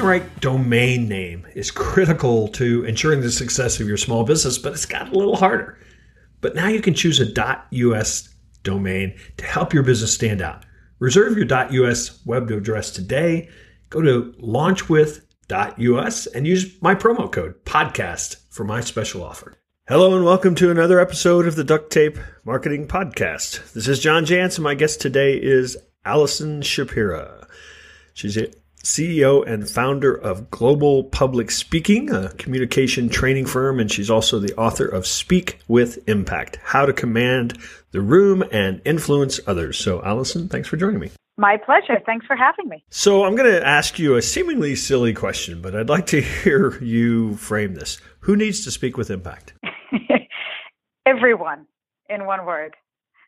right domain name is critical to ensuring the success of your small business, but it's got a little harder. But now you can choose a .us domain to help your business stand out. Reserve your .us web address today. Go to launchwith.us and use my promo code podcast for my special offer. Hello and welcome to another episode of the Duct Tape Marketing Podcast. This is John Jantsch, and my guest today is Allison Shapira. She's a CEO and founder of Global Public Speaking, a communication training firm, and she's also the author of Speak with Impact, How to Command the Room and Influence Others. So, Allison, thanks for joining me. My pleasure. Thanks for having me. So I'm going to ask you a seemingly silly question, but I'd like to hear you frame this. Who needs to speak with impact? Everyone, in one word.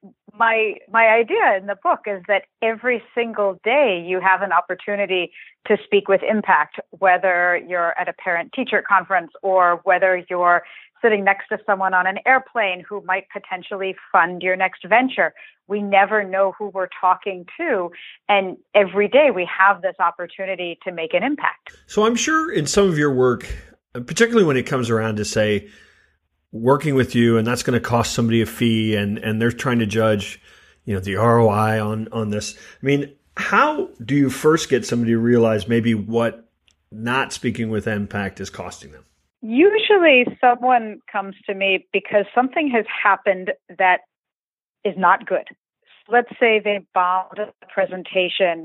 My idea in the book is that every single day you have an opportunity to speak with impact, whether you're at a parent-teacher conference or whether you're sitting next to someone on an airplane who might potentially fund your next venture. We never know who we're talking to. And every day we have this opportunity to make an impact. So I'm sure in some of your work, particularly when it comes around to say, working with you, and that's going to cost somebody a fee, and they're trying to judge, the ROI on this. I mean, how do you first get somebody to realize maybe what not speaking with impact is costing them? Usually someone comes to me because something has happened that is not good. Let's say they bombed a presentation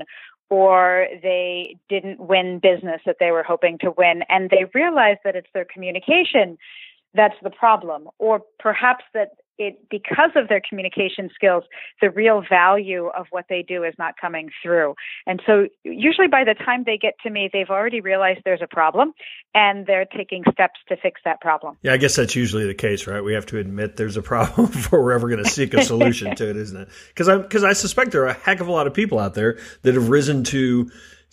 or they didn't win business that they were hoping to win, and they realize that it's their communication that's the problem, or perhaps that because of their communication skills, the real value of what they do is not coming through. And so usually by the time they get to me, they've already realized there's a problem and they're taking steps to fix that problem. Yeah, I guess that's usually the case, right? We have to admit there's a problem before we're ever going to seek a solution to it, isn't it? Because I suspect there are a heck of a lot of people out there that have risen to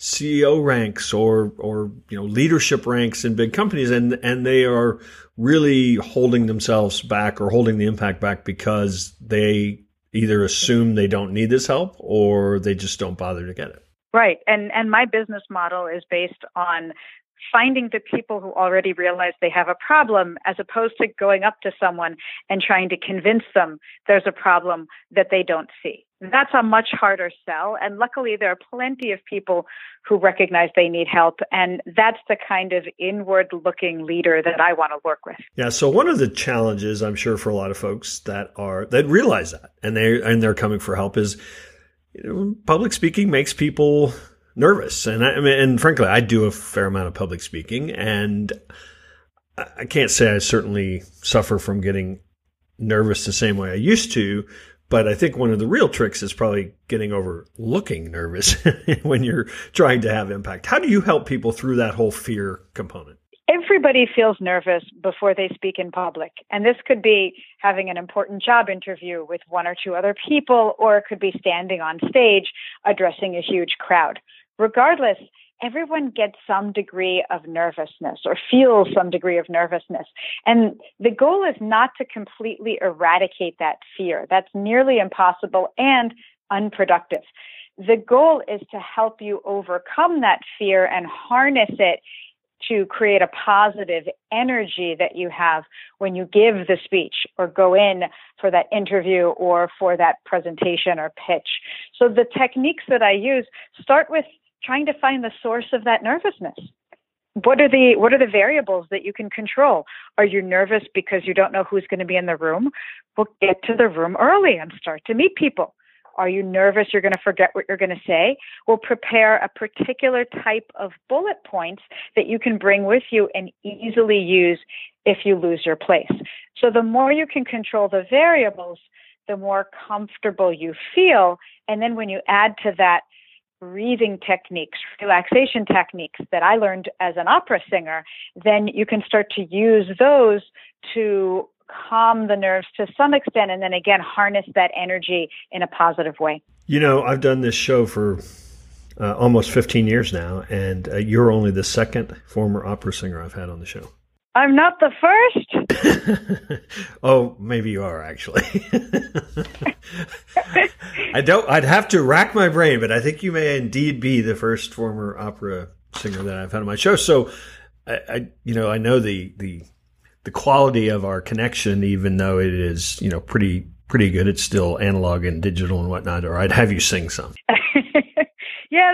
CEO ranks or leadership ranks in big companies, and they are really holding themselves back or holding the impact back because they either assume they don't need this help or they just don't bother to get it. Right. And my business model is based on finding the people who already realize they have a problem, as opposed to going up to someone and trying to convince them there's a problem that they don't see. That's a much harder sell. And luckily, there are plenty of people who recognize they need help. And that's the kind of inward-looking leader that I want to work with. Yeah. So one of the challenges, I'm sure, for a lot of folks that realize that and they're coming for help is, public speaking makes people nervous. And frankly, I do a fair amount of public speaking, and I can't say I certainly suffer from getting nervous the same way I used to. But I think one of the real tricks is probably getting over looking nervous when you're trying to have impact. How do you help people through that whole fear component? Everybody feels nervous before they speak in public. And this could be having an important job interview with one or two other people, or it could be standing on stage addressing a huge crowd. Regardless, everyone gets some degree of nervousness or feels some degree of nervousness. And the goal is not to completely eradicate that fear. That's nearly impossible and unproductive. The goal is to help you overcome that fear and harness it to create a positive energy that you have when you give the speech or go in for that interview or for that presentation or pitch. So the techniques that I use start with trying to find the source of that nervousness. What are the variables that you can control? Are you nervous because you don't know who's going to be in the room? Well, get to the room early and start to meet people. Are you nervous you're going to forget what you're going to say? Well, prepare a particular type of bullet points that you can bring with you and easily use if you lose your place. So the more you can control the variables, the more comfortable you feel. And then when you add to that breathing techniques, relaxation techniques that I learned as an opera singer, then you can start to use those to calm the nerves to some extent, and then again, harness that energy in a positive way. I've done this show for almost 15 years now, and you're only the second former opera singer I've had on the show. I'm not the first. Oh, maybe you are, actually. I'd have to rack my brain, but I think you may indeed be the first former opera singer that I've had on my show. So I know the quality of our connection, even though it is, pretty good. It's still analog and digital and whatnot. Or I'd have you sing some. Yeah,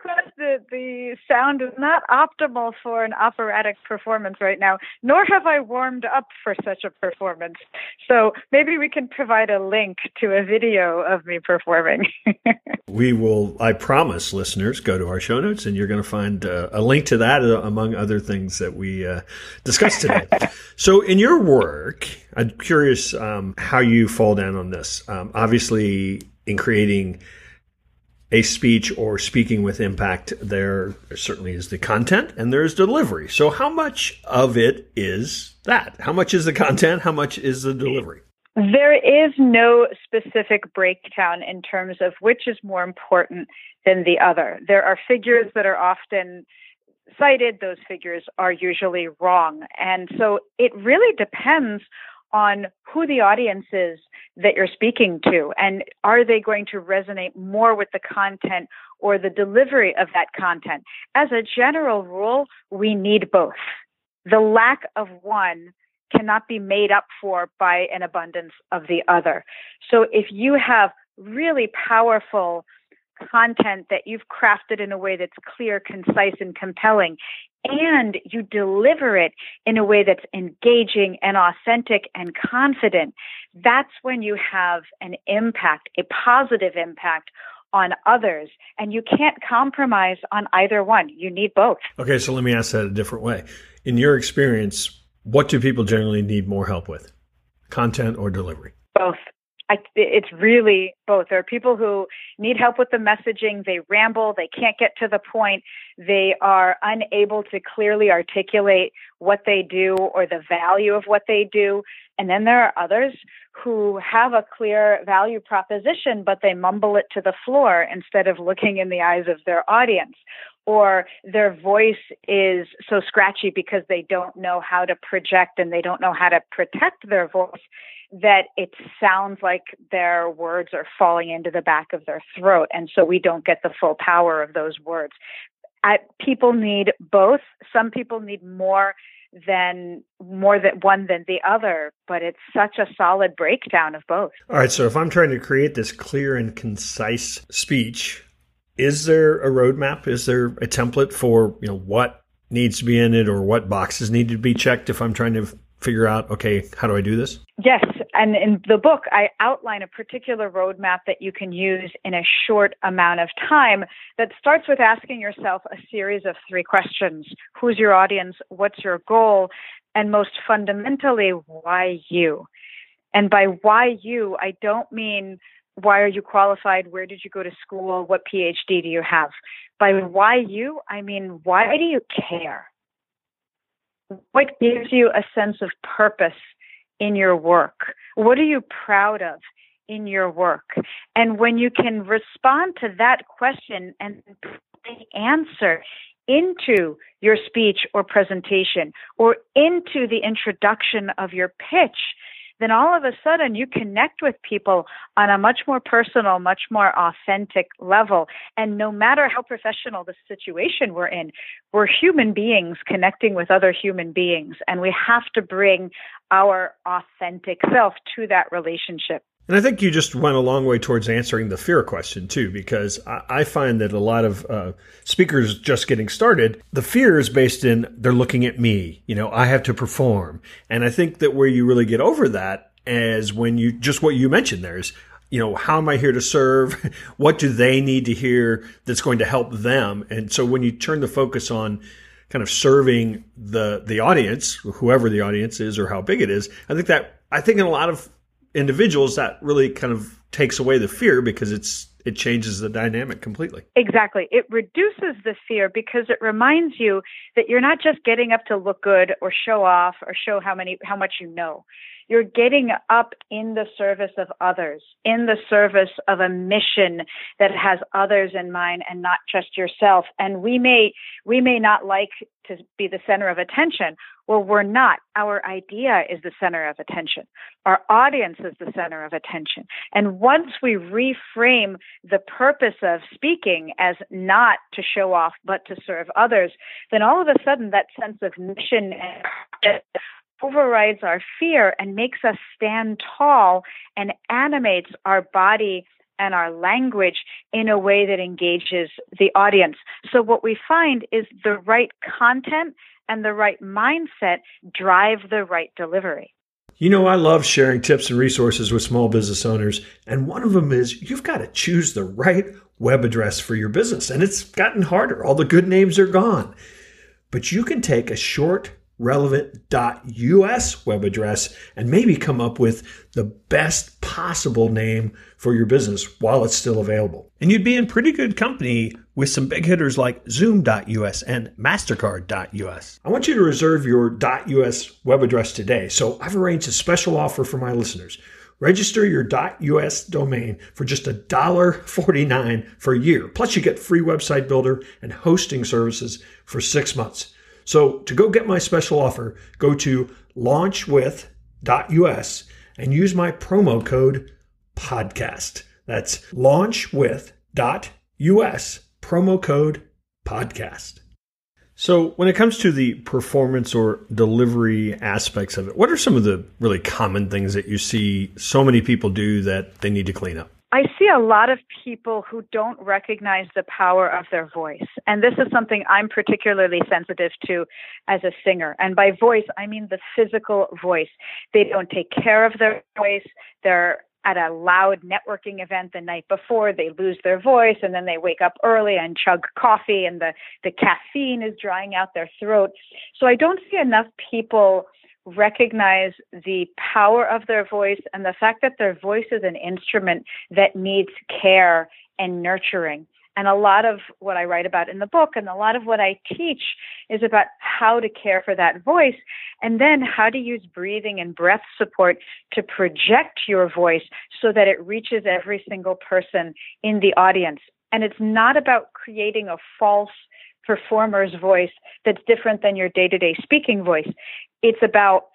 the sound is not optimal for an operatic performance right now, nor have I warmed up for such a performance. So maybe we can provide a link to a video of me performing. We will, I promise, listeners, go to our show notes and you're going to find a link to that among other things that we discussed today. So in your work, I'm curious how you fall down on this. Obviously, in creating a speech or speaking with impact, there certainly is the content and there's delivery. So how much of it is that? How much is the content? How much is the delivery? There is no specific breakdown in terms of which is more important than the other. There are figures that are often cited. Those figures are usually wrong. And so it really depends on who the audience is that you're speaking to, and are they going to resonate more with the content or the delivery of that content? As a general rule, we need both. The lack of one cannot be made up for by an abundance of the other. So if you have really powerful content that you've crafted in a way that's clear, concise, and compelling, and you deliver it in a way that's engaging and authentic and confident, that's when you have an impact, a positive impact on others. And you can't compromise on either one. You need both. Okay, so let me ask that a different way. In your experience, what do people generally need more help with? Content or delivery? Both. It's really both. There are people who need help with the messaging. They ramble. They can't get to the point. They are unable to clearly articulate what they do or the value of what they do. And then there are others who have a clear value proposition, but they mumble it to the floor instead of looking in the eyes of their audience. Or their voice is so scratchy because they don't know how to project and they don't know how to protect their voice, that it sounds like their words are falling into the back of their throat. And so we don't get the full power of those words. People need both. Some people need more than one than the other, but it's such a solid breakdown of both. All right. So if I'm trying to create this clear and concise speech, is there a roadmap? Is there a template for, what needs to be in it or what boxes need to be checked if I'm trying to figure out, okay, how do I do this? Yes. And in the book, I outline a particular roadmap that you can use in a short amount of time that starts with asking yourself a series of 3 questions. Who's your audience? What's your goal? And most fundamentally, why you? And by why you, I don't mean why are you qualified? Where did you go to school? What PhD do you have? By why you, I mean, why do you care? What gives you a sense of purpose in your work? What are you proud of in your work? And when you can respond to that question and put the answer into your speech or presentation or into the introduction of your pitch, then all of a sudden you connect with people on a much more personal, much more authentic level. And no matter how professional the situation we're in, we're human beings connecting with other human beings. And we have to bring our authentic self to that relationship. And I think you just went a long way towards answering the fear question, too, because I find that a lot of speakers just getting started, the fear is based in they're looking at me. I have to perform. And I think that where you really get over that is when you just what you mentioned there is, how am I here to serve? What do they need to hear that's going to help them? And so when you turn the focus on kind of serving the audience, whoever the audience is or how big it is, I think in a lot of individuals that really kind of takes away the fear because it changes the dynamic completely. Exactly. It reduces the fear because it reminds you that you're not just getting up to look good or show off or show how much you know. You're getting up in the service of others, in the service of a mission that has others in mind and not just yourself. And we may not like to be the center of attention. Well, we're not. Our idea is the center of attention. Our audience is the center of attention. And once we reframe the purpose of speaking as not to show off, but to serve others, then all of a sudden that sense of mission overrides our fear and makes us stand tall and animates our body and our language in a way that engages the audience. So what we find is the right content and the right mindset drive the right delivery. You know, I love sharing tips and resources with small business owners, and one of them is you've got to choose the right web address for your business, and it's gotten harder. All the good names are gone. But you can take a short, relevant .us web address and maybe come up with the best possible name for your business while it's still available. And you'd be in pretty good company with some big hitters like Zoom.us and MasterCard.us. I want you to reserve your .us web address today, so I've arranged a special offer for my listeners. Register your .us domain for just $1.49 for a year. Plus, you get free website builder and hosting services for 6 months. So to go get my special offer, go to launchwith.us and use my promo code podcast. That's launchwith.us, promo code podcast. So when it comes to the performance or delivery aspects of it, what are some of the really common things that you see so many people do that they need to clean up? I see a lot of people who don't recognize the power of their voice. And this is something I'm particularly sensitive to as a singer. And by voice, I mean the physical voice. They don't take care of their voice. They're at a loud networking event the night before, they lose their voice, and then they wake up early and chug coffee, and the caffeine is drying out their throat. So I don't see enough people recognize the power of their voice and the fact that their voice is an instrument that needs care and nurturing. And a lot of what I write about in the book and a lot of what I teach is about how to care for that voice and then how to use breathing and breath support to project your voice so that it reaches every single person in the audience. And it's not about creating a false performer's voice that's different than your day-to-day speaking voice. It's about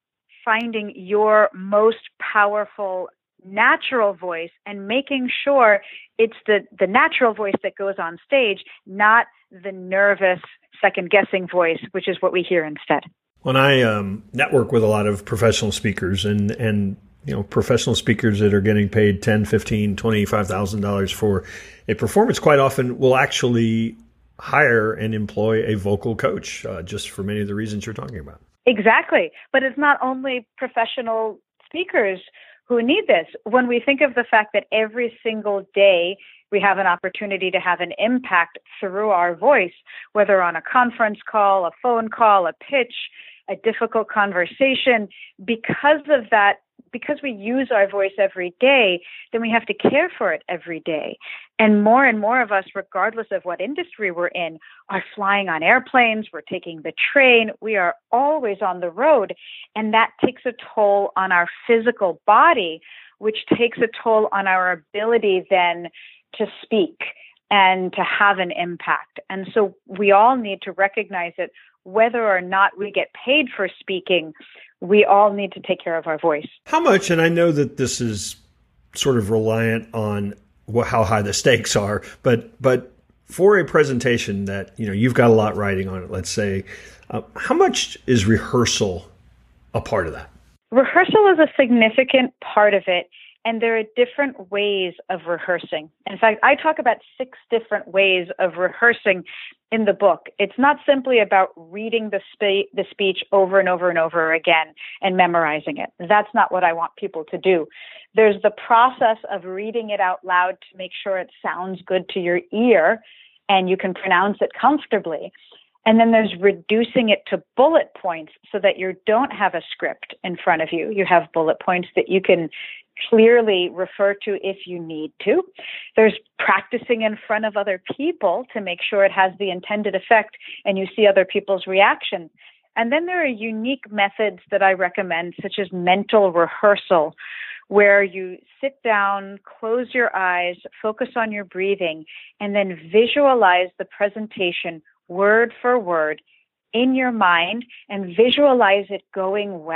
finding your most powerful natural voice and making sure it's the natural voice that goes on stage, not the nervous, second-guessing voice, which is what we hear instead. When I network with a lot of professional speakers and professional speakers that are getting paid $10,000, $15,000, $25,000 for a performance, quite often will actually hire and employ a vocal coach, just for many of the reasons you're talking about. Exactly. But it's not only professional speakers who need this. When we think of the fact that every single day we have an opportunity to have an impact through our voice, whether on a conference call, a phone call, a pitch, a difficult conversation, because of that, because we use our voice every day, then we have to care for it every day. And more of us, regardless of what industry we're in, are flying on airplanes, we're taking the train, we are always on the road. And that takes a toll on our physical body, which takes a toll on our ability then to speak and to have an impact. And so we all need to recognize that whether or not we get paid for speaking, we all need to take care of our voice. How much, and I know that this is sort of reliant on how high the stakes are, but for a presentation that, you've got a lot riding on it, let's say, how much is rehearsal a part of that? Rehearsal is a significant part of it. And there are different ways of rehearsing. In fact, I talk about 6 different ways of rehearsing in the book. It's not simply about reading the speech over and over and over again and memorizing it. That's not what I want people to do. There's the process of reading it out loud to make sure it sounds good to your ear and you can pronounce it comfortably. And then there's reducing it to bullet points so that you don't have a script in front of you. You have bullet points that you can clearly refer to if you need to. There's practicing in front of other people to make sure it has the intended effect and you see other people's reaction. And then there are unique methods that I recommend, such as mental rehearsal, where you sit down, close your eyes, focus on your breathing, and then visualize the presentation word for word in your mind and visualize it going well.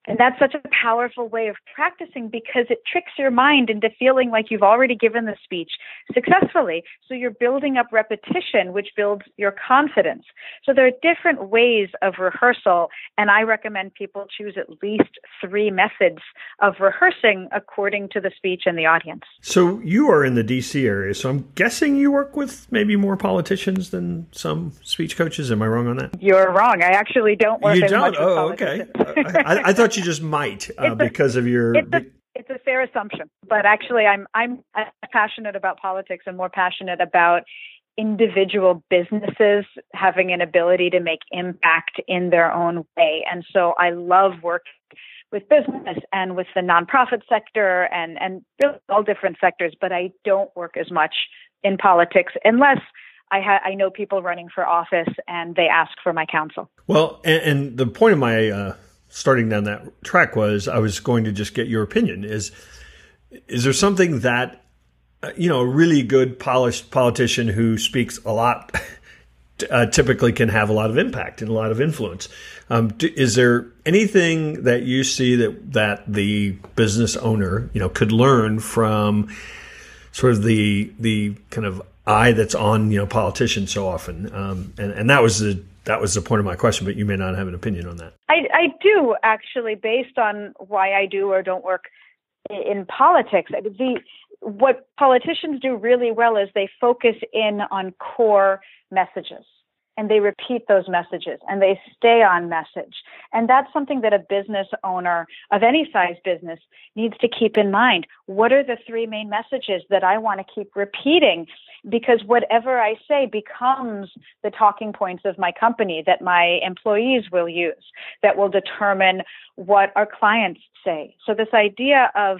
And that's such a powerful way of practicing because it tricks your mind into feeling like you've already given the speech successfully. So you're building up repetition, which builds your confidence. So there are different ways of rehearsal, and I recommend people choose at least 3 methods of rehearsing according to the speech and the audience. So you are in the DC area, so I'm guessing you work with maybe more politicians than some speech coaches. Am I wrong on that? You're wrong. I actually don't work as much with okay. politicians. I thought you just might because of your... It's a fair assumption, but actually I'm passionate about politics and more passionate about individual businesses having an ability to make impact in their own way. And so I love working with business and with the nonprofit sector and really all different sectors, but I don't work as much in politics unless I know people running for office and they ask for my counsel. Well, and the point of my starting down that track was I was going to just get your opinion. Is there something that, a really good polished politician who speaks a lot typically can have a lot of impact and a lot of influence? Is there anything that you see that the business owner, could learn from sort of the kind of eye that's on, politicians so often? And that was the point of my question, but you may not have an opinion on that. I do, actually, based on why I do or don't work in politics. What politicians do really well is they focus in on core messages and they repeat those messages and they stay on message. And that's something that a business owner of any size business needs to keep in mind. What are the 3 main messages that I want to keep repeating? Because whatever I say becomes the talking points of my company that my employees will use, that will determine what our clients say. So this idea of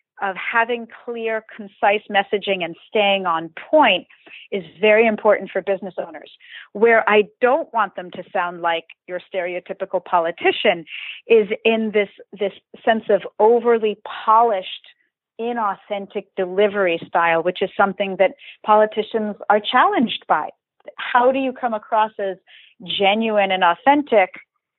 having clear, concise messaging and staying on point is very important for business owners. Where I don't want them to sound like your stereotypical politician is in this sense of overly polished, inauthentic delivery style, which is something that politicians are challenged by. How do you come across as genuine and authentic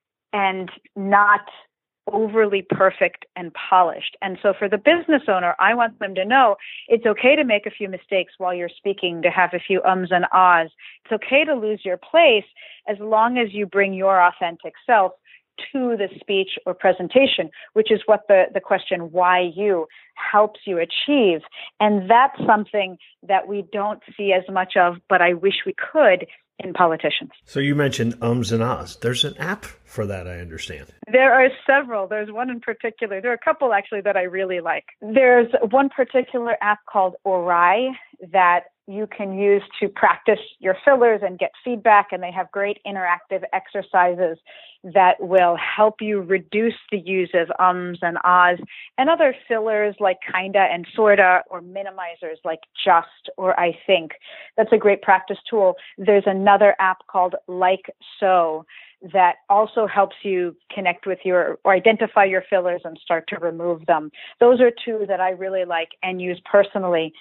and not overly perfect and polished? And so for the business owner, I want them to know it's okay to make a few mistakes while you're speaking, to have a few ums and ahs. It's okay to lose your place as long as you bring your authentic self to the speech or presentation, which is what the question, why you, helps you achieve. And that's something that we don't see as much of, but I wish we could in politicians. So you mentioned ums and ahs. There's an app for that, I understand. There are several. There's one in particular. There are a couple actually that I really like. There's one particular app called Orai that you can use to practice your fillers and get feedback, and they have great interactive exercises that will help you reduce the use of ums and ahs and other fillers like kinda and sorta, or minimizers like just or I think. That's a great practice tool. There's another app called Like So that also helps you connect with or identify your fillers and start to remove them. Those are 2 that I really like and use personally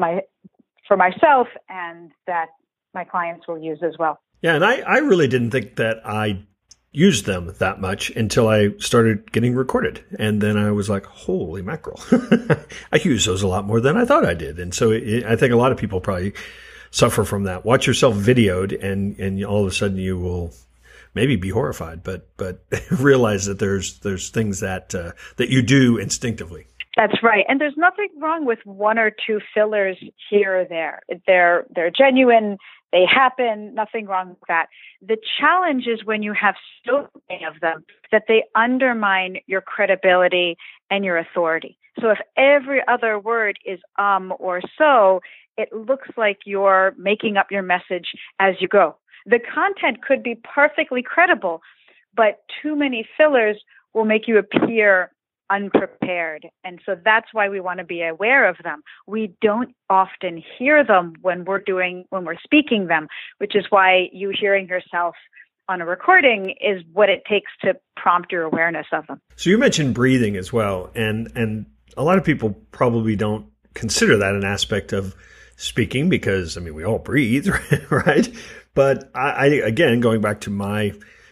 for myself, and that my clients will use as well. Yeah, and I really didn't think that I used them that much until I started getting recorded. And then I was like, holy mackerel. I use those a lot more than I thought I did. And so I think a lot of people probably suffer from that. Watch yourself videoed and all of a sudden you will maybe be horrified, but realize that there's things that you do instinctively. That's right. And there's nothing wrong with 1 or 2 fillers here or there. They're genuine. They happen. Nothing wrong with that. The challenge is when you have so many of them that they undermine your credibility and your authority. So if every other word is or so, it looks like you're making up your message as you go. The content could be perfectly credible, but too many fillers will make you appear unprepared. And so that's why we want to be aware of them. We don't often hear them when we're speaking them, which is why you hearing yourself on a recording is what it takes to prompt your awareness of them. So you mentioned breathing as well. And a lot of people probably don't consider that an aspect of speaking because, we all breathe, right? But I again, going back to my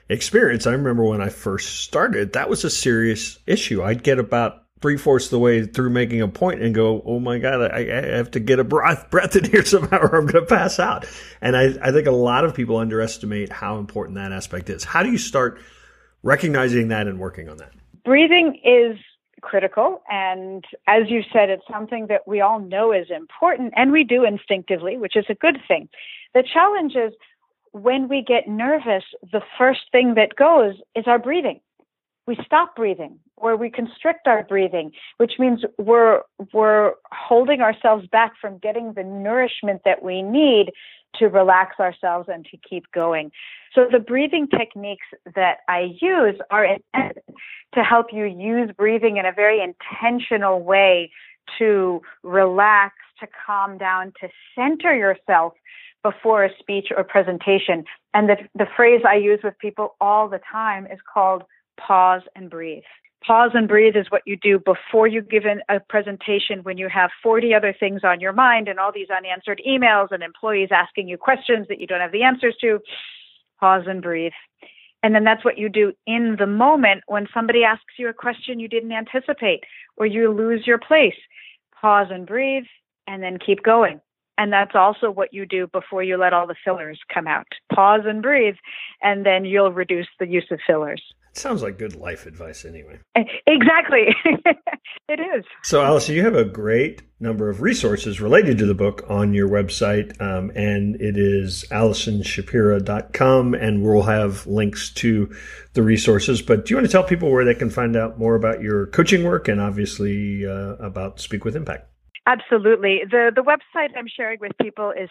experience, I remember when I first started, that was a serious issue. I'd get about 3/4 of the way through making a point and go, oh my God, I have to get a breath in here somehow or I'm going to pass out. And I think a lot of people underestimate how important that aspect is. How do you start recognizing that and working on that? Breathing is critical. And as you said, it's something that we all know is important and we do instinctively, which is a good thing. The challenge is when we get nervous, the first thing that goes is our breathing. We stop breathing or we constrict our breathing, which means we're holding ourselves back from getting the nourishment that we need to relax ourselves and to keep going. So the breathing techniques that I use are intended to help you use breathing in a very intentional way to relax, to calm down, to center yourself before a speech or presentation. And the phrase I use with people all the time is called pause and breathe. Pause and breathe is what you do before you give a presentation when you have 40 other things on your mind and all these unanswered emails and employees asking you questions that you don't have the answers to. Pause and breathe. And then that's what you do in the moment when somebody asks you a question you didn't anticipate or you lose your place. Pause and breathe and then keep going. And that's also what you do before you let all the fillers come out. Pause and breathe, and then you'll reduce the use of fillers. It sounds like good life advice anyway. Exactly. It is. So, Allison, you have a great number of resources related to the book on your website, and it is AllisonShapira.com, and we'll have links to the resources. But do you want to tell people where they can find out more about your coaching work and obviously about Speak with Impact? Absolutely. The website I'm sharing with people is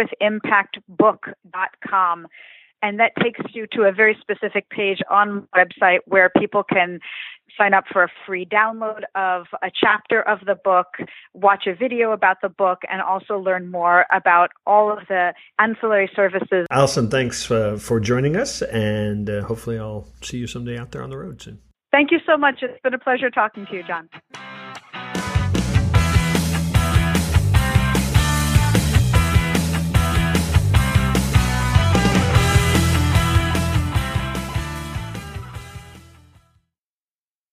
speakwithimpactbook.com. And that takes you to a very specific page on the website where people can sign up for a free download of a chapter of the book, watch a video about the book, and also learn more about all of the ancillary services. Allison, thanks for joining us, and hopefully I'll see you someday out there on the road soon. Thank you so much. It's been a pleasure talking to you, John.